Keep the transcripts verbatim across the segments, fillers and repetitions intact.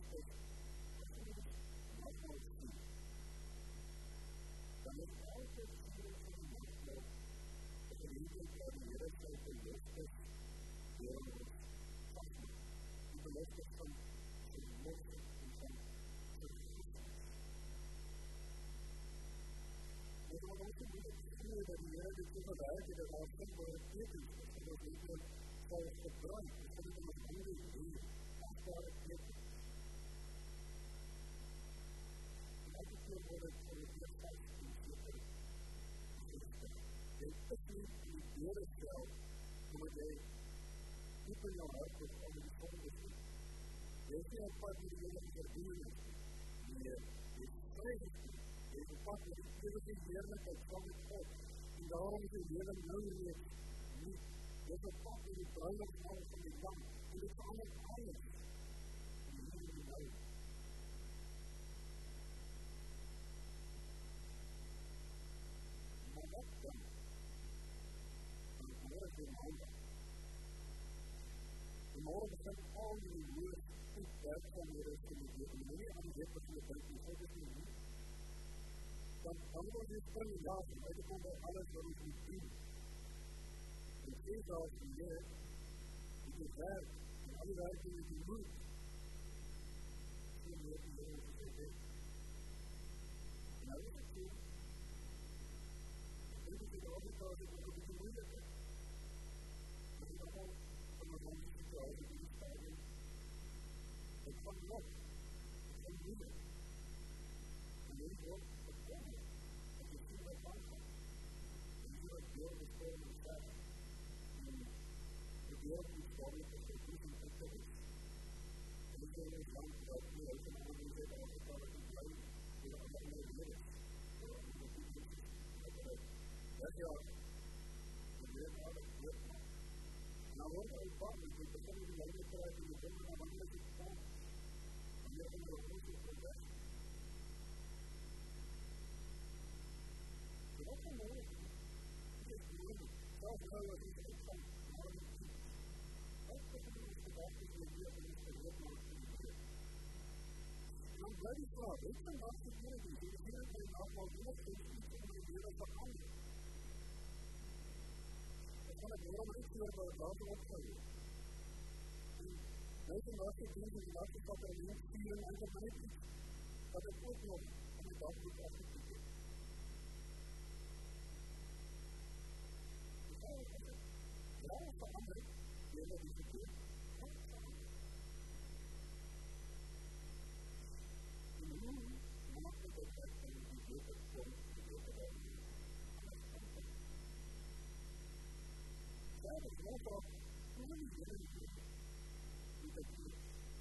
is nogmaals sien, dan is elke siel van nogmaals een geleentheid waar die Here sy beloftes deur ons vasmaak. Die beloftes van verlossing en van verlossing. Dit wat ons moet sien dat die Here dit so gewerk het, dat daar sigbare tekens is, en dat dit dan sal gebruik, en dat dit in ons hande doen, achtbare tekens. En elke keer word het van het weer vast en zeker gestel. Jy is nie in die deur stel, omdat jy diep in jou hart is om die sonde te doen. Jy is nie op pad met die Here verdien is. Nee, jy is vry gestel. Jy is op pad met die eeuwige heerlijkheid van die God. En daarom is die Here nou reeds nie. Jy is op pad met die bruiloftsmaal van die Lam. En dit verander alles. En die Here die nou. Maar wat dan? Dan hoor die maandag. Die morgen begin al die woord goed werkzaamhede te doen. En nie aan die wet begin te dink, en God is nie nie. Dan kan ons die spring laat, en uitkom by alles wat ons moet doen. En sê daar van leer, die die werk, en al die werk die die moet, sê meer die Here ons sê dit. En nou is het so, en dit is die overtaal, dit is die moeilijk is. En dit is allemaal van ons handen situasie die die staat is. Het kan nog, het kan moeilijk. En dit wordt gekomen. En je ziet wat aankomt. En je ziet wat deel is voor de staat. En de deel die staat is voor de toekomst en de is. En dit is een land dat nu uit een andere zet aan het vallen te blijven. Die er allemaal meer weer is. Voor de toekomst is. Dat ja, de meer aardig weer maakt. En dan wordt er ook bang, want je begint in de lange tijd in de zonder, maar wanneer is het staan? Wanneer is het ook zo voor weg? So wat kan nodig is? Dit is moeilijk. Zelfs nou als ik het van maar niet zie. Wat betekent is gedacht is dat je op een gereed maakt in de Heer. En dan blijf je vraag, weet je wat je hier is? Je is hier bij een aantal dingen, het is niet om de Heer te veranderen. Dan kan het waarom niet weer bij het later opgeven. Mensen laten doen, die laten dat er niet vieren en dat niet iets. Dat het ook nog om het dag moet af te doen. Ja, dat verandert. Je hebt het gebeurd. Ja, dat verandert. En nu maakt het ook echt een beter komt, een beter dan alles komt. Ja, dat is wel zo. Hoe wil je willen doen? Hoe dat is.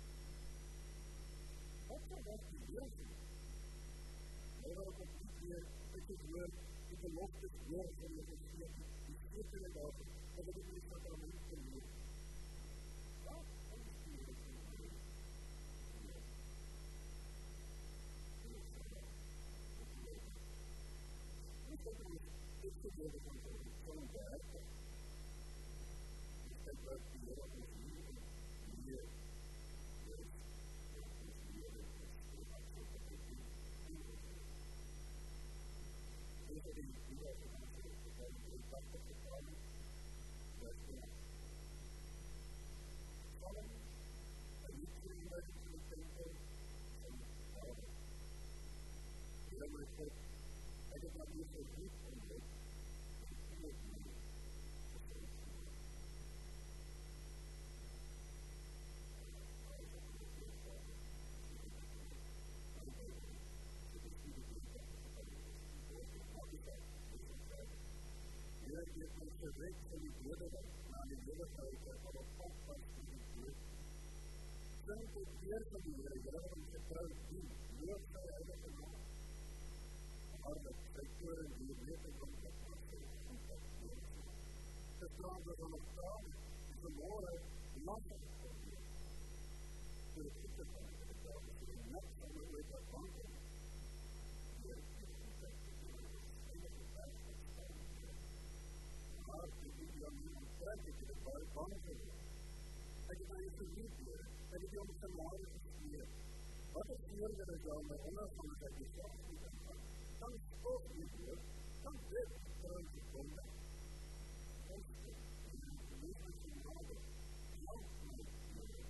Wat zou dat die wil zijn? We hebben ook niet meer het woord, die beloftes woord van je gezicht, die schriftelijke dagen, dat het niet wat aan ons kan doen. Wat? Wat is die woord van je woord? Niet dat het is geworden van zo'n werk. Je steekt uit die Heer op ons nieuw en meer. Dit is die die wat ons het is prachtig gekomen. Dat is ja. Vallen en niet vrienden in de tempel van Paul. Ja, maar ik heb ik heb dat niet zo goed ontdekt. Ik heb het niet Je hebt ons gerecht van die doden naar de heerlijkheid en van het pad van die dood. Zijn het weer van die Heer, jy het ons getrouw doen, loof sy heilige naam. Maar dat sy toren die weten van die pad van die pad van die pad. Gestraald door van het taal, is de moore lastig van die. Voor het voeten van die taal, is er net van die ooit wat banken. Maar ik moet je dan niet ontwijken dat je er bang voor bent. Dat je dan je verliefd wordt. Dat je je om het salaris gesmeerd. eerder as jy aan my onafhanklikheid die saak moet ingaan, dan spook jy door, dan dit terug te kom. Ons het die leven van nader, lang moet doen.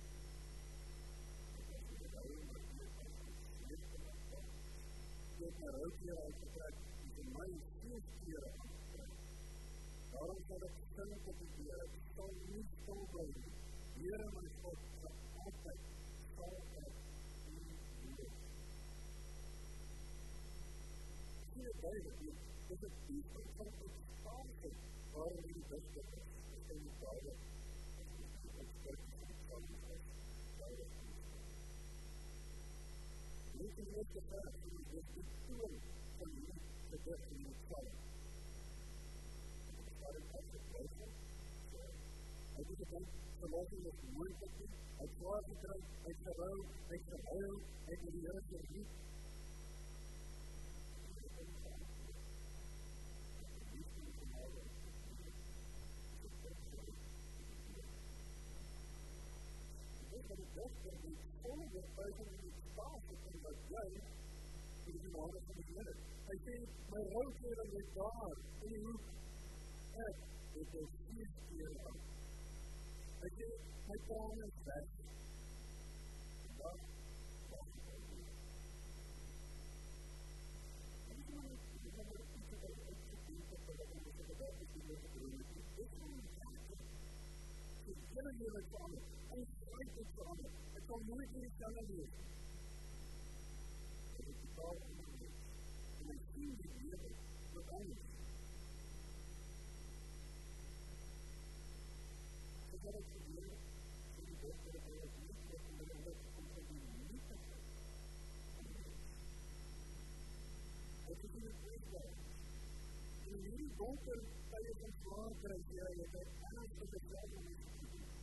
Dit is die leiding wat jy kan slechte maak. Jy het my routkeer uitgetrek, en vir my veel kere aangetrek. Daarom sal ek stil op die Heer, ek sal nie stil bly nie. Heere my God, vir altyd sal ek u lief. Sien het duidelijk, dit is die van uitspaarheid waarom die dichter is. Dit is die duidelijk, dit is die uitspaarheid van die is, duidelijk is. Dit is die eerste vers, dit is die toon van die gedicht in die psalm. Dit is as gekregen, hy het gedink, verlossing is moeilijk nie, hy het zwaar gekry, hy het gerou, hy het gehuil, hy het die Heere verlief. Dit is die dichter die volgende buiten die staat het en wat jy vir die genade van die Heere. Hy sê, my routkeer is daar, in die hoek, ek het al vier keer aan. Hy sê, my traan is weg. En dan was het al weer. En die man het die man het iets wat hy uitgedeeld het, wat hy met die gedacht is die met die broer. Dit is nie werken. Die hele hele het verander. Ons vryheid het verander. Het kan nooit meer die stelle wees. Het is totaal ongeveer. En hy sien die leven wat anders. Dat het gebeur, en die dochter dat hy het niet wat in die lucht om te doen nie te gaan. Het is in die kweesbaar. En in die donker tye van zwaar krijg jy, het hy alles in die self om iets te doen.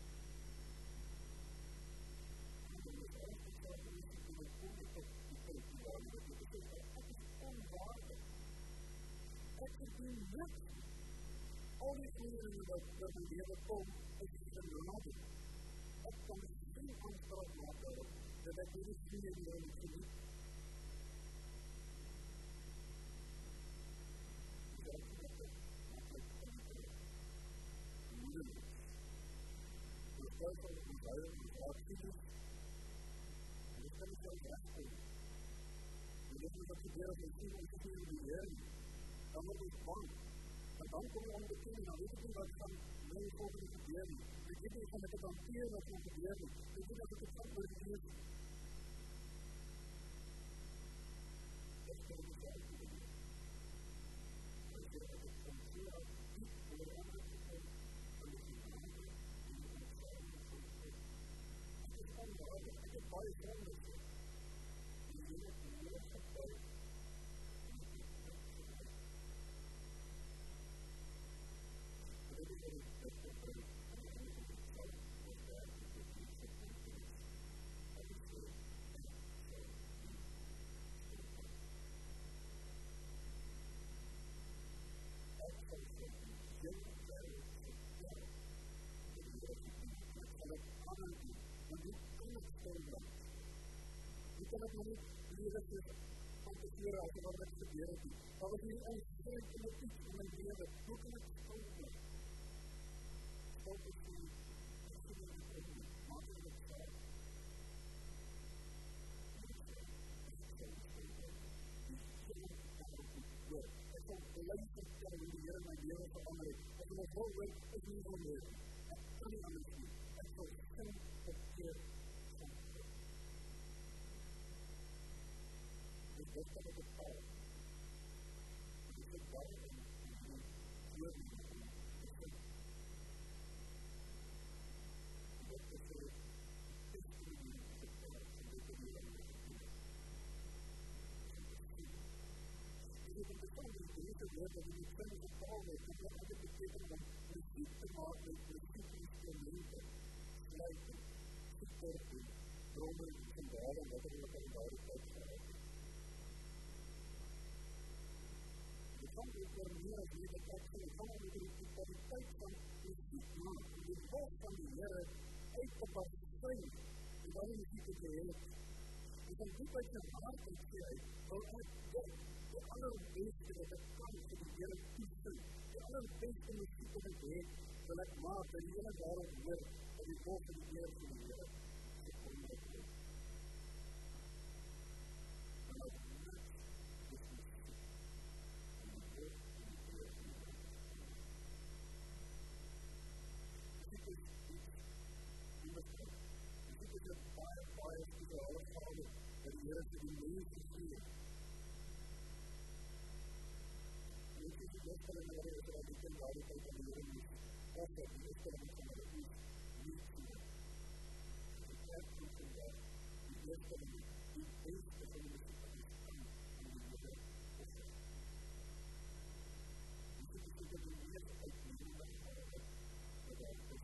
En dan is alles in die self om iets te doen, en kom ek op die punt die waar, en dit is ek is onwaardig. Ek verdien niks. Al die kleren wat, wat in lewe kom, is genade. Ek kan geen aanspraak maak daarop, dat ek die kleren die hy moet geniet. Dit is dat ek makkelijk kan krijg. Moeilijk. Die twijfel en die huil en die raadsieders, en dit kan ek jou rechtkom. En dit is wat gebeur as my sien en sien in die Heer, dan word ons bang. En dan kom jy onbekend, dan weet ek nie wat van my volgende gebeur nie. Ek weet nie van ek het hanteer wat van gebeur nie. Ek weet dat ek het van oorleef. Ek kan dit self nie doen. Ek weet dat ek van zeer af diep oor andere gekom, van die genade en die ontferming van God. Ek is onwaardig, ek het baie vreemdes. En die hele vermoed getuig. Dit is wat ek dit gebruik, en ek is het self, wat daar is, wat die gevoeld is. Dat is so, en so, en so. Ek sal sê, jy wereld vertel, dat die Heere gevoeld, ek sal het ander doen, want die kan het stil blijf. Die kan het maar niet lewe soos van tevore, as wat ek gebeur het nie. Maar wat die ontsluit in die iets in my lewe, hoe kan ek stil blijf? God is die, ek sê dat ek nie, maak ek het saam. En ek sê, ek sal die stil blijf. Die stil kan ook niet door. Ek sal beleid vertel hoe die Heere my lewe verander het. As my vol wil, is nie onweer. Ek kan nie anders nie. Ek sal stil verkeer van God. Dit is dat ek het val. Dit is daar in die woorden. Woord dat die sin geval word, dit wat dit beteken om muziek te maak met muziekinstrumenten, sluiten, gekorten, dromen, vandalen, wat er ook in daardie tyd gehad het. Dit gaan ook oor meer as meer dat ek sê, dit gaan oor die totaliteit van muziek maak, die woord van die Heere uit te basijn, en dan die muziek het geheel. Dus dan diep uit je hart en sê hy, wil ek dit, die allerbeste wat ek kan vir die Here toesien, die allerbeste muziek wat ek het, wil ek maak, dat die hele wêreld hoor, dat die woord van die Here van die Here gekom het. En as niks is muziek, en die woord van die Here van die Here. Muziek is iets, die muziek, muziek is een baie, baie spesiale gave, dat die Here vir die mens gegee. En ek sê die best van die Here is dat die kind daar die tijd van die Here moest, of dat die best van die Here moest, niet zien. Die kerk moet vandaag, die best van die, die beste van die muziek van die kan, en die Here offer. Muziek is dat die meest uitnemende gave, dat daar is.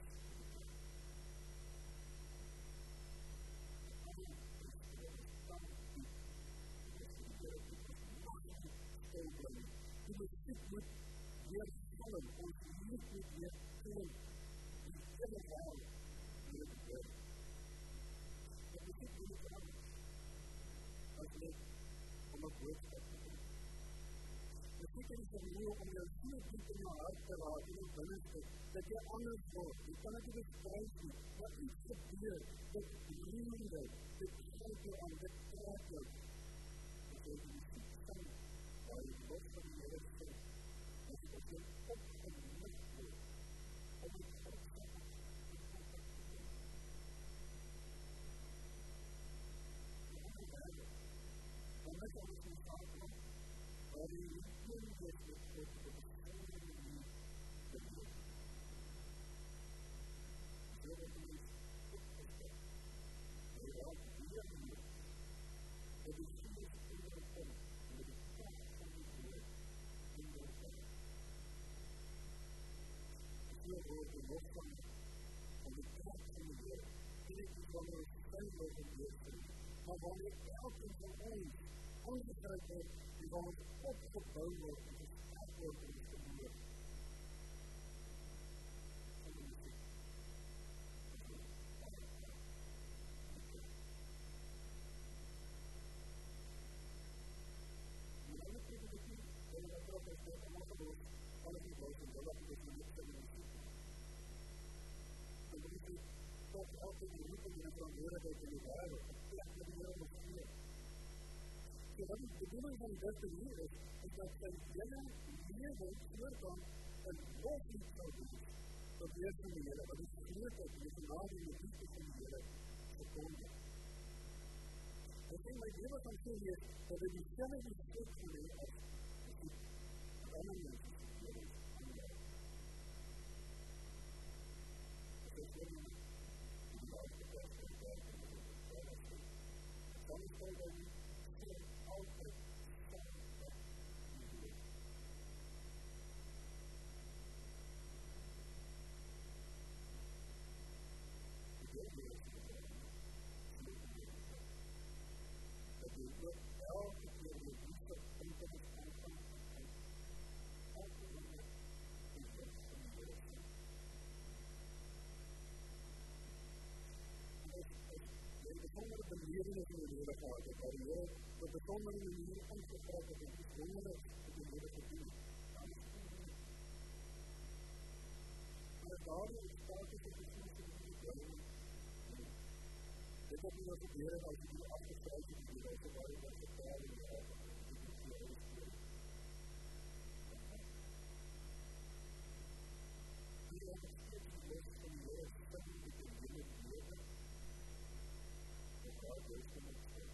Die muziek moet weer vallen, ons lief moet weer toon, die hele wêreld weer te doen. Die muziek moet niet anders, as net om een boodskap te doen. Muziek is een manier om jou so diep in jou hart te raak, in jou binnenste, dat jy anders word, jy kan het nie beskryf nie, wat iets gebeur, dit roer jou, dit gryp jou aan, dit trek jou. As jy die muziek sing, waar jy los van die Here sing, dat jy op jou opgemunt word, om die godskap in contact te doen. Die ander wêreld, dan net alles in saak kom, waar jy nie een wees met God op een besondere manier te doen. So dat jy is opgesteld, dat jy raak weer meer, dat jy soos onderkom, met die kracht van die Heer in jou hart. So word die lof van, van die kracht van die Heer, en ek is wanneer ons stijl in die Heer, maar wanneer elke van ons aangekryk word, en wanneer ons opgebouw word, en gestaat word in die gemoed van die muziek. En alle predikatie, en dat dat is dat allemaal geloos, alle die boos en dat is die niks van die muziek. En dat is die tot altijd die roeping en verantwoordigheid in die wereld, het plek met die wereld gegeven. So wat die bedoeling van dit te hier is, is dat sy hele leven voortaan een loflied sal wees, tot weer van die Here, wat die grootheid en die genade en die liefde van die Here gekom het. En sê my leven gaan so wees, dat dit die sinne die skik van die as die ander mense die levens aanleid. As ek sê nie, die laatste pas van die werk en die werk en die dan is hy dan sê altyd saam met die Heer. Die Heer is die Heer. Dat jy ook elke keer die liefde in te bestaan van die Heer. Elke keer die Heer van die Heer sê. En die besondere belevenis in die Heer gehad het, waar die Heer op besondere manier ingevraagd het, en die wondere op die Heer gedoen. Dan is het nie. En as daar die uitspraak is, is het soms in die Heer. Dit wat nie wat gebeur het, as die afgeskryf het, die Heer, so waar die wat vertaal in die Heer, die die Heer is Heer. Die Heer is steeds die los van die Heer, sing met die hele leven, God is in het sê.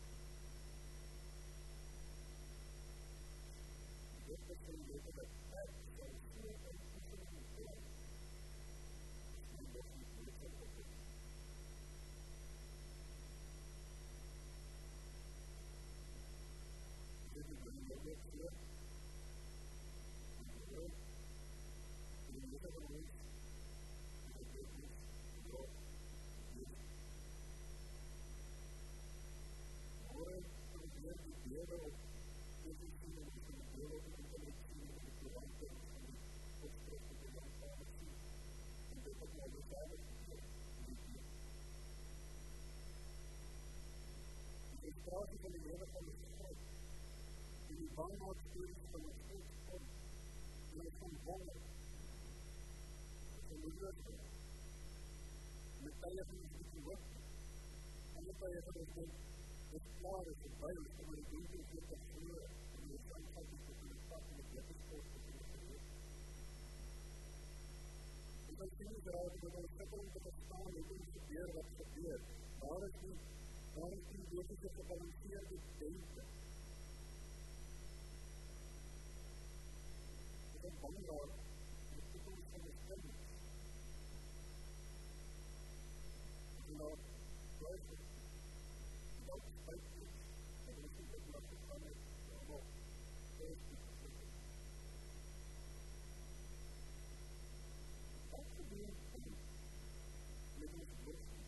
Dit is in die dat ek sal so in die in die plan. Die lof nie weet sal opgeen. Dit is in die lof so. Die lof, die lof van ons, frustratie van die lewe van ons God. En die bangmaakstories van ons God kom. En ons gaan wonder. Ons gaan moedelijk word. Met tye van ons moet hoop. En met tye van ons denk, dit klaar is, het bij ons, om in die donker weer te vloer. En ons kan gaan die tot in die stad en die wettersport te doen gehoor. En dan sien ons daar, dat ons sikkel om te verstaan, hoe ons gebeur wat gebeur. Daar is die, daar is die wetense gebalanceerde denken. Ons is bang daar, die toekomst van ons kinders. En daar, daar is dat is spijt is, dat ons niet op laat gegaan is, allemaal positief gegeven. Wat gebeurt er met ons borsten?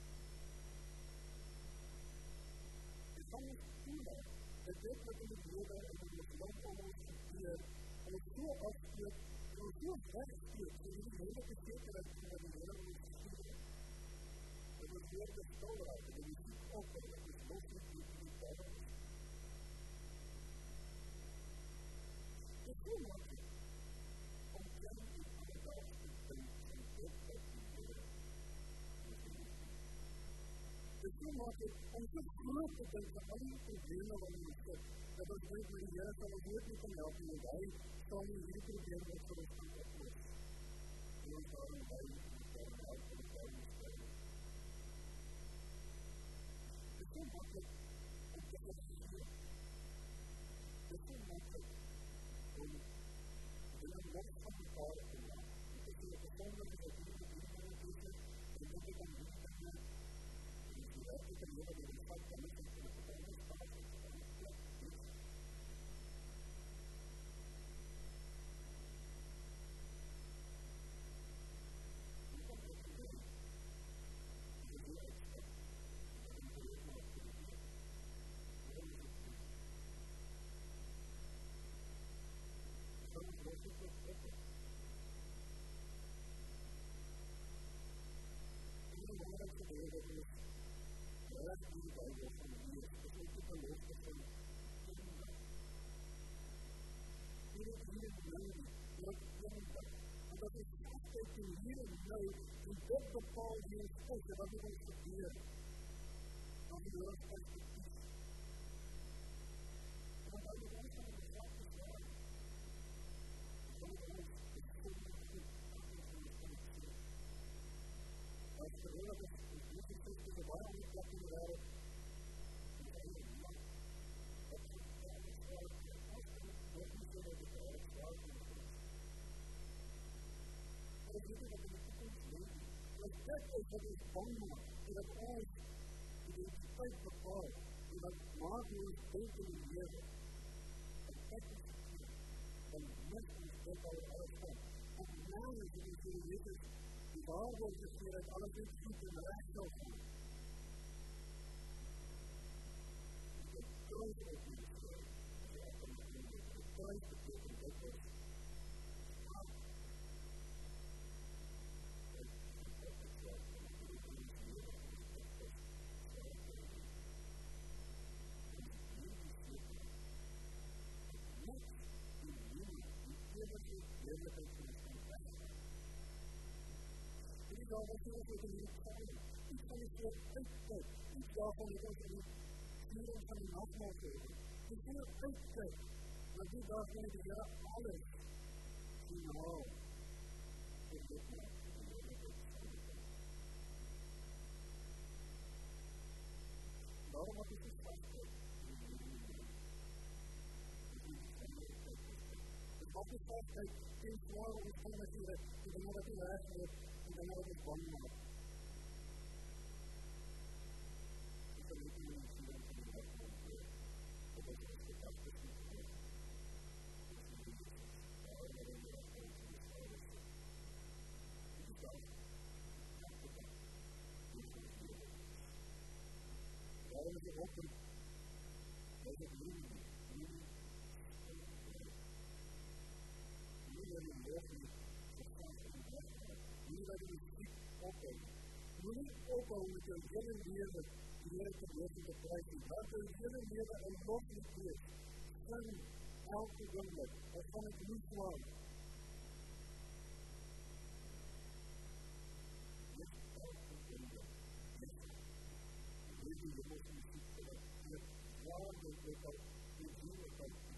En van ons toelaat, dat dit wat in het leven en in het land om ons gebeur, ons so afspreek, en ons so wegspreek, so die hele bezekerheid van die hele ons gebeur. Dat ons weer de stil raak, en die muziek op, en dat ons los niet die die taal is. Het is zo makkelijk om kennis in alledaagse te denken en dit wat te leren. Het is zo makkelijk om zo groot te denken aan die problemen wat ons zit. Dat ons weet met die Heer sal ons nooit nie kan help en hy sal nie hierdie probleem wat vir ons kan oplos. En ons daarom by en ons daarom help en ons daarom stel. Het is so makkelijk om te vergeet. Het is so makkelijk om binne los van mekaar te maak. Het is so persoonlik as ek nie die van die tussen en dit ek aan die kan maak. En as die werkelijke lewe die ons vat kan is en die verandering staat en die verandering plek is. Hier en nou, en dit bepaal wie ons is, en wat met ons gebeur, dan die ons perspektief. En dan dan moet ons van die slag beslaan. En dan moet ons het zonde goed afgeven van ons connectie. Als gewillig is, is dit die sisters en baie andere plek in de wereld, en dan is het lang. Dat is het alles zwaar, en als we nog niet zo dat het alles zwaar is, en ek weet nie wat in die toekomst lewe. En dit is wat ons bang maak, en dat ons identiteit bepaal, en dat maak hoe ons denk in die lewe. En dit is gekeer, dan mis ons dit al alles van. En nou is dit ons in die lewe, die waar word gesmeer uit alles in goed en recht sal gaan. En dit kruis op die besluit, as jy af en toe met die kruis beteken, dit is die daar wat ons ook in die saam, iets van die soort uitkijk, iets daarvan wat ons in die sturing van die nachtmaal gegeven. Die soort uitkijk, maar die daarvan die Heere alles sien haal, en dit maak, en dit maak, en dit maak. Daarom wat is die vastkijk, en die Heere nie maak. Dit is die vastkijk, dit maak die vastkijk, en zwaar omstandighede, en dan wat die recht wordt, en dan wat ons bang maak. Dit is niet meer een student van die recht van die recht. Dat is ons gedacht is niet goed. Dat is niet goed. Daar waarin de recht van die schouders zit. Dit is dat. Dat is dat. Dit is ons leven. Daarom is het open. Dat is het leven. Leven. Leven in leven. Nie dat jy muziek ophou. Moet nie ophou met jou hele lewe Here te wees in die prijs, wat in hele lewe en nog nie wees, sing elke oomblik, en van het nie slaan. Dit elke oomblik, dit weet die hemels muziek, dat het waar dit ook al die ziel het al